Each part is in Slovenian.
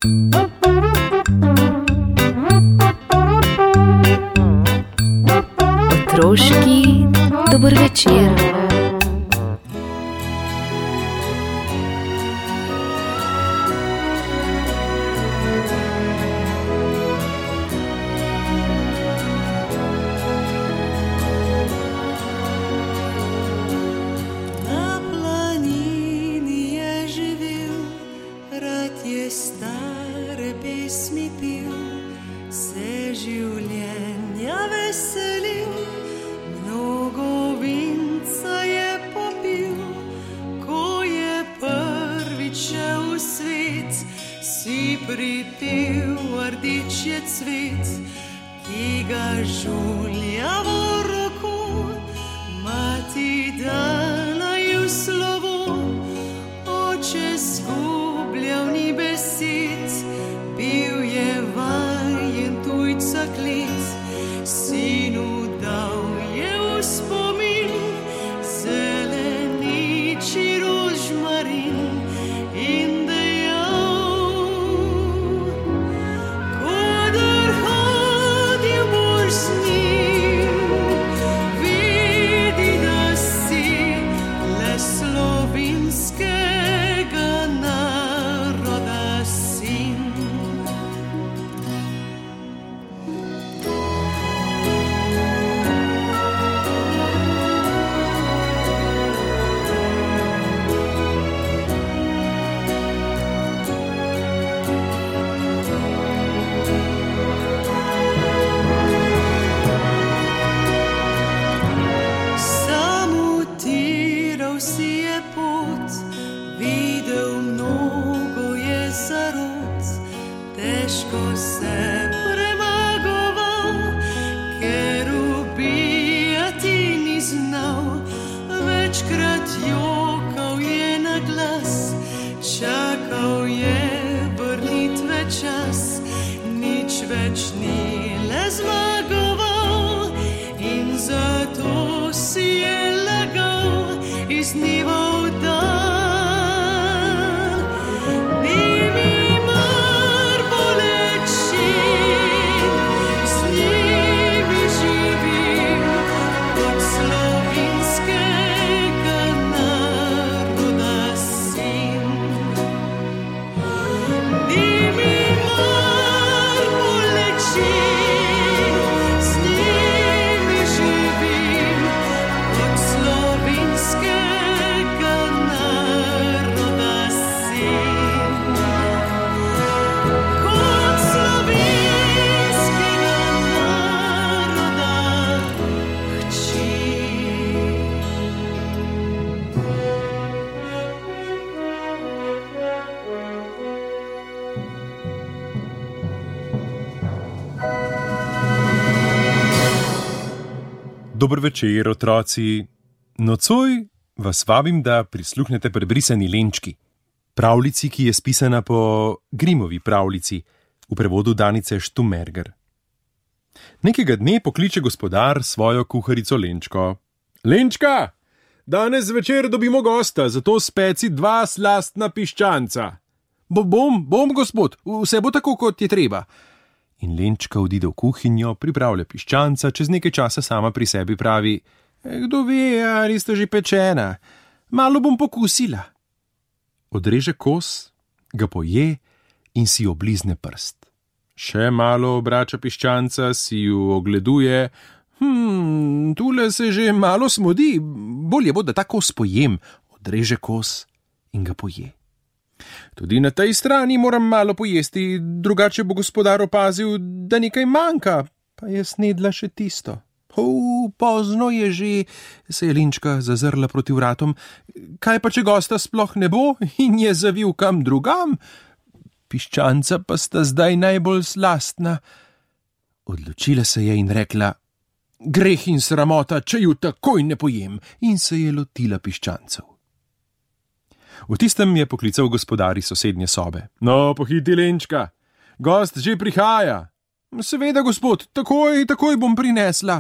Otroški dober večer. Pripil rdič je cvet, ki ga žulja v roko, mati dala ju slovo, oče zgubljal ni besed, bil je vajen tujca klet, sinu dal je v spomin zeleniči rožmarin in Dober večer, otroci. Nocoj vas vabim, da prisluhnete prebrisani Lenčki, pravljici, ki je spisana po Grimovi pravljici, v prevodu Danice Štumerger. Nekega dne pokliče gospodar svojo kuharico Lenčko. Lenčka, danes zvečer dobimo gosta, zato speci 2 slastna piščanca. Bom, gospod, vse bo tako, kot je treba. In Lenčka odide v kuhinjo, pripravlja piščanca, čez nekaj časa sama pri sebi pravi: Kdo ve, ali sta že pečena, malo bom pokusila. Odreže kos, ga poje in si oblizne prst. Še malo obrača piščanca, si ju ogleduje. Tule se že malo smodi, bolje bo, da ta kos pojem. Odreže kos in ga poje. Tudi na tej strani moram malo pojesti, drugače bo gospodar opazil, da nekaj manjka, pa je snedla še tisto. Pozno je že, se je Lenčka zazrla proti vratom. Kaj pa, če gosta sploh ne bo in je zavil kam drugam? Piščanca pa sta zdaj najbolj slastna. Odločila se je in rekla: Greh in sramota, če ju takoj ne pojem, in se je lotila piščancev. V tistem je poklical gospodar iz sosednje sobe. No, pohiti, Lenčka, gost že prihaja. Seveda, gospod, takoj bom prinesla.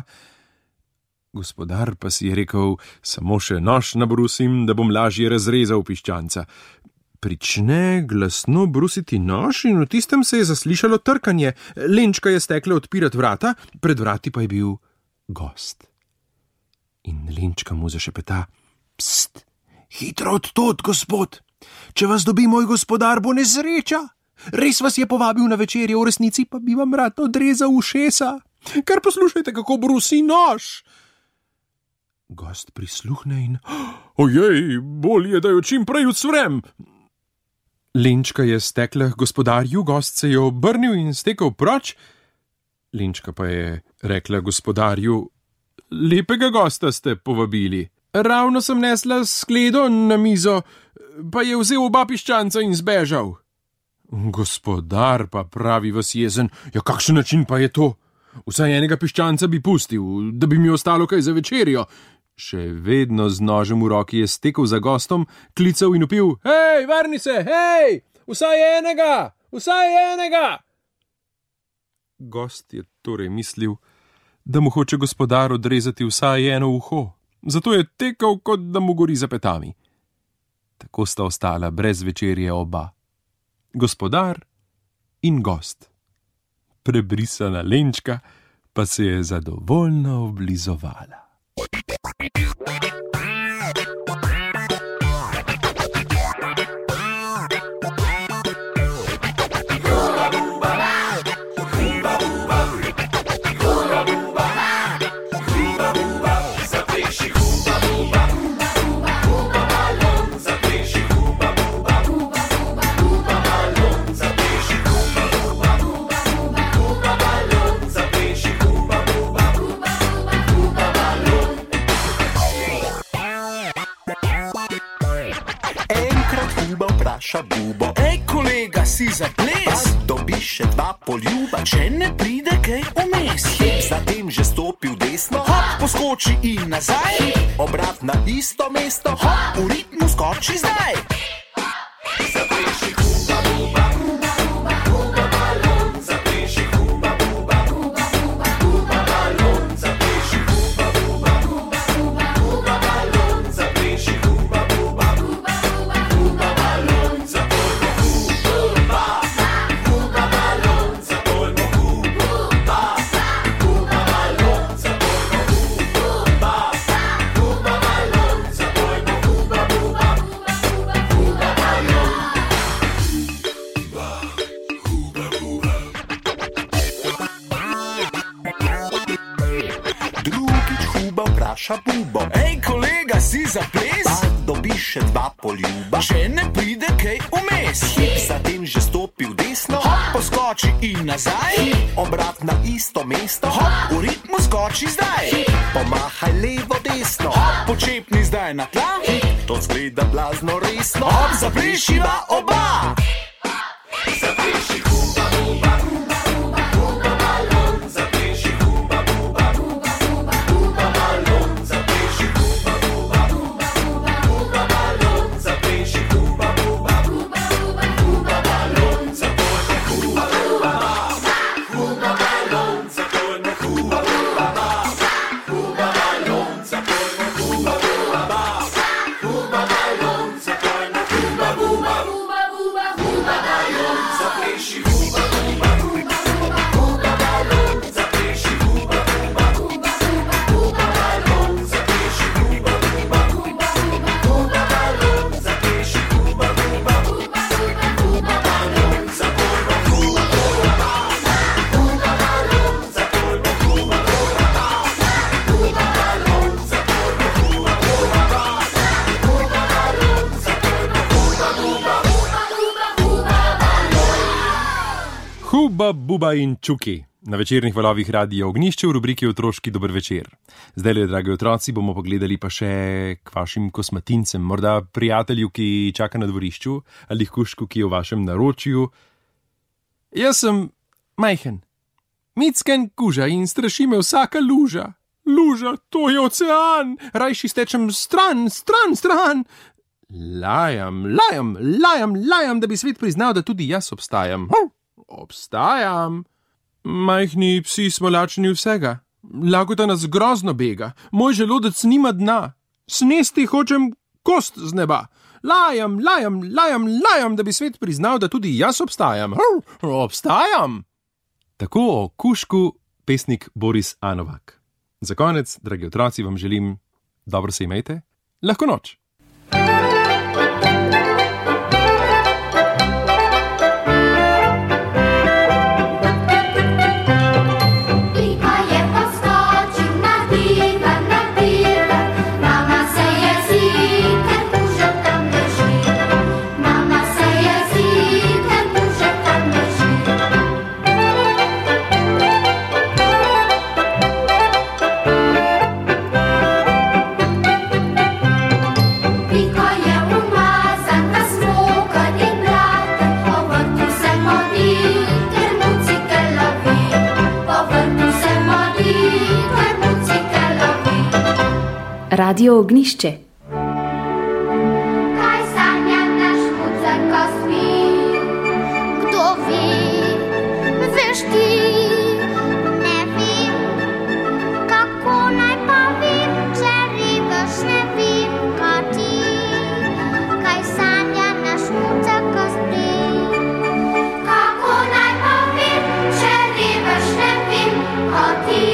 Gospodar pa si je rekel: samo še nož nabrusim, da bom lažje razrezal piščanca. prične glasno brusiti nož in v tistem se je zaslišalo trkanje. Lenčka je stekla odpirati vrata, pred vrati pa je bil gost. In Lenčka mu zašepeta: Pst, hitro odtod, gospod. Če vas dobi moj gospodar, bo nesreča. Res vas je povabil na večerjo, v resnici pa bi vam rad odrezal ušesa. Kar poslušajte, kako brusi nož. Gost prisluhne in: Ojej, bolje, da jo čim prej ucvrem. Lenčka je stekla k gospodarju, gost se je obrnil in stekel proč. Lenčka pa je rekla gospodarju: Lepega gosta ste povabili. Ravno sem nesla skledo na mizo, pa je vzel oba piščanca in zbežal. Gospodar pa pravi vas jezen: Ja, kakšen način pa je to? Vsaj enega piščanca bi pustil, da bi mi ostalo kaj za večerjo. Še vedno z nožem v roki je stekel za gostom, klical in vpil: Hej, vrni se, hej, vsaj enega, vsaj enega. Gost je torej mislil, da mu hoče gospodar odrezati vsaj eno uho, zato je tekel, kot da mu gori za petami. Tako sta ostala brez večerje oba, gospodar in gost. Prebrisana Lenčka pa se je zadovoljno oblizovala. Bubo. Ej, kolega, si za ples? Pa dobiš še 2 poljuba, če ne pride kaj vmes. Zatem že stopil desno, hop, poskoči in nazaj. Obrat na isto mesto, hop, v ritmu skoči zdaj. Zapleši huba, buba, huba, huba, huba balon. Zapleši huba, buba, huba, huba, huba balon. Zapleši huba, buba, huba, huba, huba balon. Zapleši huba, buba, huba, huba, huba balon. Bubo. Ej, kolega, si za ples? Pa dobiš še 2 poljuba, če ne pride kaj vmes. Zatem že stopil desno, hop, poskoči in nazaj. Obrat na isto mesto, hop, v ritmu skoči zdaj. Pomahaj levo, desno, hop, počepni zdaj na tla. To zgleda blazno resno, hop, zaplešiva oba. Zapleši huba, buba, huba, huba, huba balon. Zapleši huba, buba, huba, huba, huba balon. Zapleši huba, buba, huba, huba, huba balon. Zapleši huba, buba, huba, huba, huba balon. Zapojmo huba, huba, huba balon. Zapojmo huba, huba, huba balon. Zapojmo huba, huba, huba balon. Zapojmo huba, huba, huba, huba balon. Zapleši huba, huba, huba, huba balon. Zapleši huba, huba, huba, huba balon. Zapleši huba, huba, huba, huba balon. Zapleši huba, huba, huba, huba balon. Zapojmo huba, huba, huba balon. Zapojmo huba, huba, huba balon. Zapojmo huba, huba, huba balon. Zapojmo huba, huba, huba balon. Huba, buba in čuki. Na večernih valovih Radia Ognjišče v rubriki Otroški dober večer. Zdaj, dragi otroci, bomo pogledali pa še k vašim kosmatincem, morda prijatelju, ki čaka na dvorišču, ali kužku, ki je v vašem naročju. Jaz sem majhen, micken kuža in straši me vsaka luža. Luža, to je ocean, rajši stečem stran, stran, stran. Lajam, lajam, lajam, lajam, da bi svet priznal, da tudi jaz obstajam. Obstajam. Majhni psi smo lačni vsega. Lakota nas grozno bega. Moj želodec nima dna. Snesti hočem kost z neba. lajam, da bi svet priznal, da tudi jaz obstajam. Obstajam! Tako o kužku pesnik Boris A. Novak. Za konec, dragi otroci, vam želim, dobro se imejte, lahko noč. Radio Ognišče. Kaj sanja naš mucek, ko spi? Kdo ve? Veš ti? Ne vem. Kako naj pa vem, če ribiš ne vem, kot ti? Kaj sanja naš mucek, ko spi? Kako naj pa vem, če ribiš ne vem, kot ti?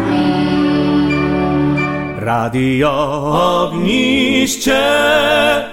Radio Ognišče.